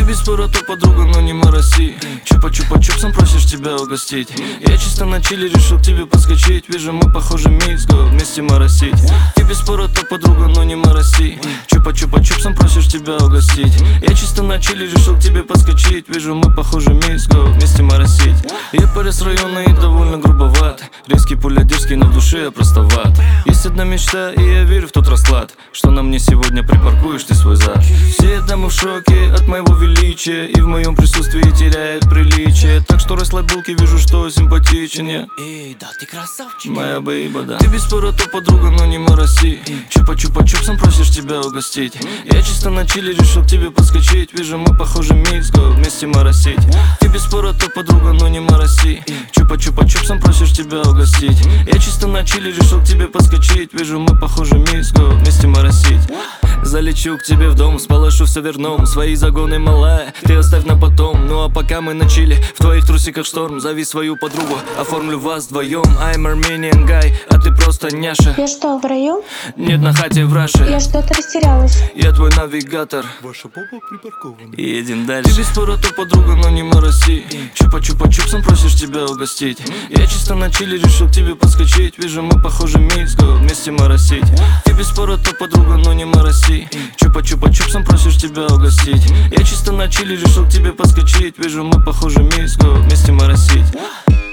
без спора то подруга, но не мороси. Чупа-чупа-чупсом просишь тебя угостить. Я чисто на чили решил к тебе подскочить. Вижу, мы похожи микс, го вместе моросить. Ты без спора то подруга, но не мороси. Чупа-чупа-чупсом просишь тебя угостить. Я чисто на чили решил к тебе подскочить. Вижу, мы похожи микс, го вместе моросить. Я парень с района и довольно грубоват. Резкий, пуля дерзкий, но в душе я простоват. Есть одна мечта, и я верю в тот расклад, что на мне сегодня припаркуешь ты свой зад. Все дамы в шоке от моего величия, и в моем присутствии теряет приличие. Так что расслабь булки, вижу, что симпатичен я. Эй, да ты красавчик, моя бейба, да. Ты без спора то подруга, но не мороси. Чупа-чупа-чупсом просишь тебя угостить. Я чисто на чили решил к тебе подскочить. Вижу, мы похожи микс, го вместе моросить. Ты без спора то подруга, но не мороси. Чупа-чупа-чупсом просишь тебя угостить. Я чисто на чили решил к тебе подскочить. Вижу, мы похожи микс, го вместе моросить. Залечу к тебе в дом, сполошу все верном. Свои загоны малая, ты оставь на потом. Ну а пока мы на чили, в твоих трусиках шторм. Зови свою подругу, оформлю вас вдвоем. I'm Armenian guy, а ты просто няша. Я что, в раю? Нет, на хате в Раше. Я что-то растерялась. Я твой навигатор. ваша попа припаркована. Едем дальше. Ты без спора то подруга, но не мороси. Чупа-чупа-чупсом просишь тебя угостить. Я чисто на чили решил к тебе подскочить. Вижу, мы похожи микс, го вместе моросить. Ты без спора то подруга, но не мороси. Чупа-чупа-чупсом просишь тебя угостить. Я чисто на чили решил к тебе подскочить. Вижу, мы похожи микс, го вместе моросить.